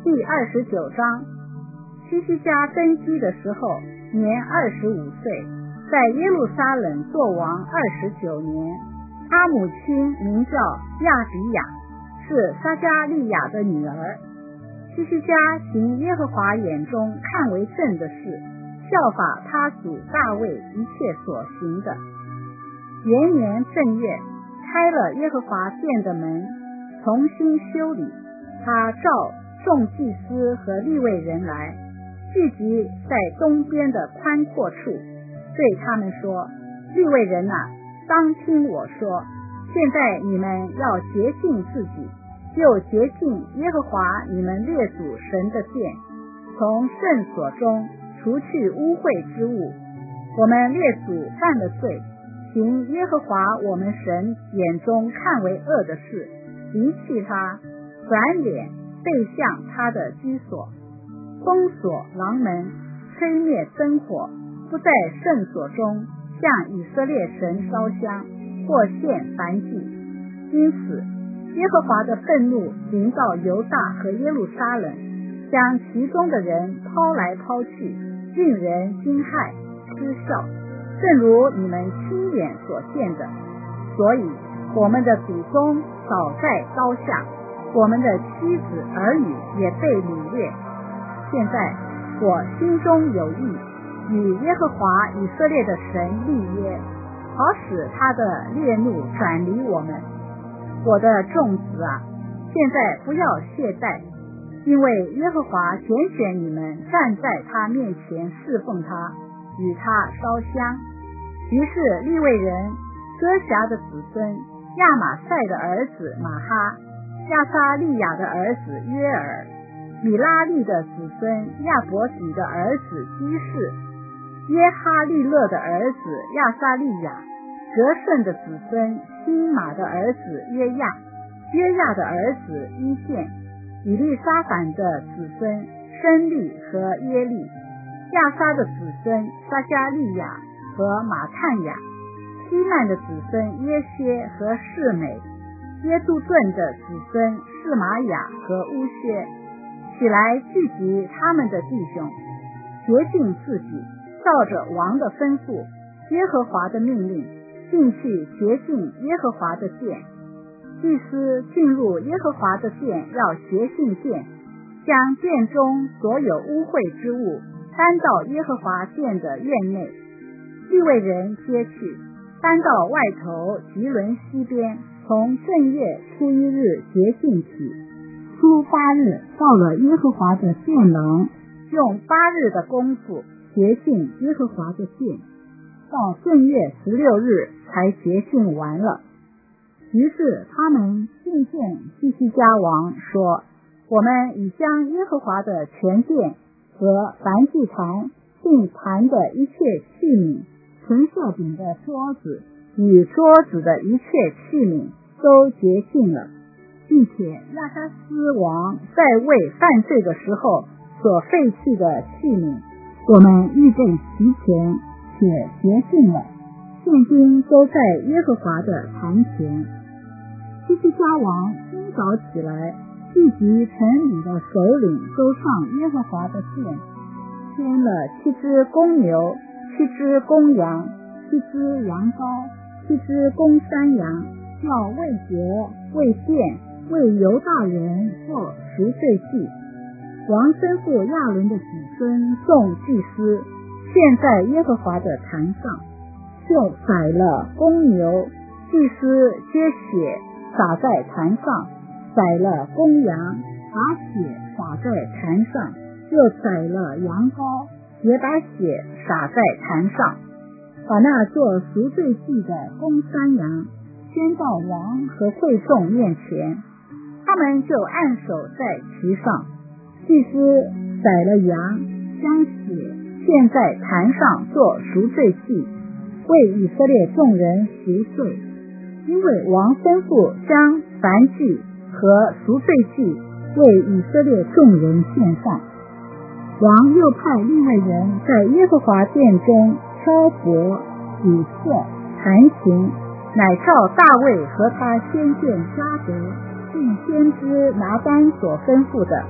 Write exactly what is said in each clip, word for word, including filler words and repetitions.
第二十九章。希西家登基的时候年二十五岁，在耶路撒冷作王二十九年。他母亲名叫亚比雅，是撒迦利亚的女儿。希西家行耶和华眼中看为正的事，效法他祖大卫一切所行的。元年正月，开了耶和华殿的门，重新修理。他召众祭司和利未人来，聚集在东边的宽阔处，对他们说：利未人啊，当听我说，现在你们要洁净自己，又洁净耶和华你们列祖神的殿，从圣所中除去污秽之物。我们列祖犯了罪，行耶和华我们神眼中看为恶的事，离弃他，转脸背向他的居所，封锁廊门，吹灭灯火，不在圣所中向以色列神烧香或献燔祭。因此耶和华的愤怒临到犹大和耶路撒冷，将其中的人抛来抛去，令人惊骇嗤笑，正如你们亲眼所见的。所以我们的祖宗倒在刀下，我们的妻子儿女也被掳掠。现在我心中有意，与耶和华以色列的神立约，好使他的烈怒转离我们。我的众子啊，现在不要懈怠，因为耶和华拣选你们站在他面前侍奉他，与他烧香。于是利未人歌辖的子孙亚玛赛的儿子马哈，亚撒利亚的儿子约尔，米拉利的子孙亚伯底的儿子基士，约哈利勒的儿子亚撒利亚，革顺的子孙辛玛的儿子约亚，约亚的儿子伊甸，以利沙反的子孙申利和耶利，亚撒的子孙撒迦利亚和马探雅，希曼的子孙耶歇和示美，耶杜顿的子孙示玛雅和乌薛。起来聚集他们的弟兄，洁净自己，照着王的吩咐，耶和华的命令，进去洁净耶和华的殿。祭司进入耶和华的殿，要洁净殿，将殿中所有污秽之物搬到耶和华殿的院内。利未人接去，搬到外头吉伦西边，从正月初一日洁净起。初八日到了耶和华的殿廊，用八日的功夫洁净耶和华的殿，到正月十六日才洁净完了。于是他们进见希西家王，说：我们已将耶和华的全殿和燔祭坛并坛的一切器皿，陈设饼的桌子与桌子的一切器皿都洁净了，并且亚哈斯王在位犯罪的时候所废弃的器皿，我们预备齐全且洁净了，现今都在耶和华的坛前。希西家王清早起来，聚集城里的首领，都上耶和华的殿，牵了七只公牛，七只公羊，七只羊羔，七只公山羊，要为节、为殿、为犹大人做赎罪祭。王吩咐亚伦的子孙众祭司，献在耶和华的坛上，就宰了公牛，祭司接血洒在坛上，宰了公羊，把血洒在坛上，又宰了羊羔，也把血洒在坛上，把那做赎罪祭的公山羊牵到王和会众面前，他们就按手在其上。祭司宰了羊，将血献在坛上做赎罪祭，为以色列众人赎罪。因为王吩咐将燔祭和赎罪祭为以色列众人献上。王又派利未人在耶和华殿中敲钹、鼓瑟、弹琴，乃照大卫和他先见迦得并先知拿单所吩咐的，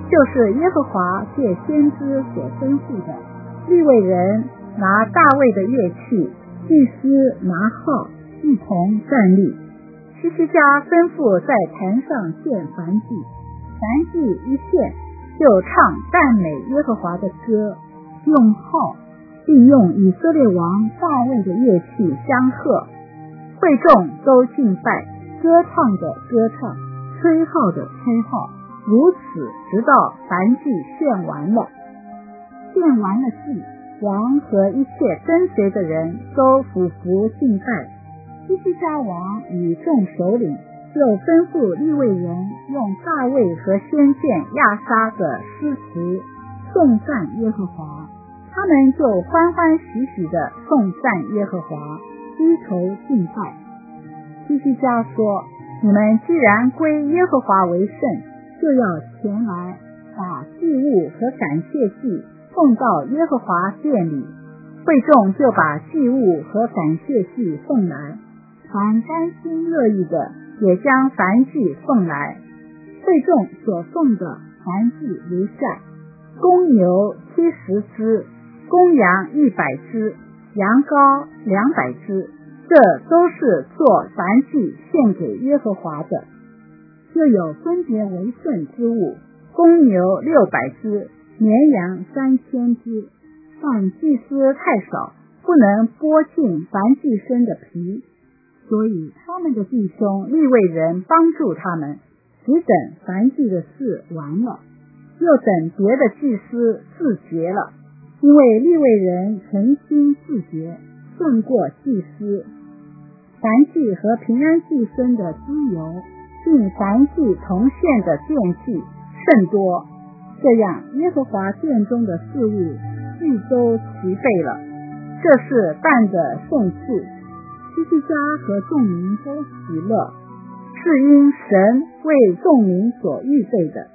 就是耶和华借先知所吩咐的。利未人拿大卫的乐器，祭司拿号，一同站立。希西家吩咐在坛上献燔祭，燔祭一献，就唱赞美耶和华的歌，用号并用以色列王大卫的乐器相和。会众都敬拜，歌唱的歌唱，吹号的吹号，如此直到燔祭献完了。献完了祭，王和一切跟随的人都俯伏敬拜。希西家王与众首领就吩咐利未人用大卫和先见亚沙的诗词颂赞耶和华，他们就欢欢喜喜地颂赞耶和华，低头敬拜。希西家说：你们既然归耶和华为圣，就要前来把祭物和感谢祭送到耶和华殿里。会众就把祭物和感谢祭送来，凡甘心乐意的也将燔祭送来。会众所送的燔祭如下：公牛七十只，公羊一百只，羊羔两百只，这都是做燔祭献给耶和华的。又有分别为圣之物，公牛六百只，绵羊三千只。但祭司太少，不能剥尽燔祭牲的皮，所以他们的弟兄利未人帮助他们，只等燔祭的事完了，又等别的祭司自洁了，因为利未人诚心自洁，胜过祭司。燔祭和平安祭牲的脂油，并燔祭同献的奠祭甚多，这样耶和华殿中的事物俱都齐备了。这是办的圣事，希西家和众民都喜乐，是因神为众民所预备的。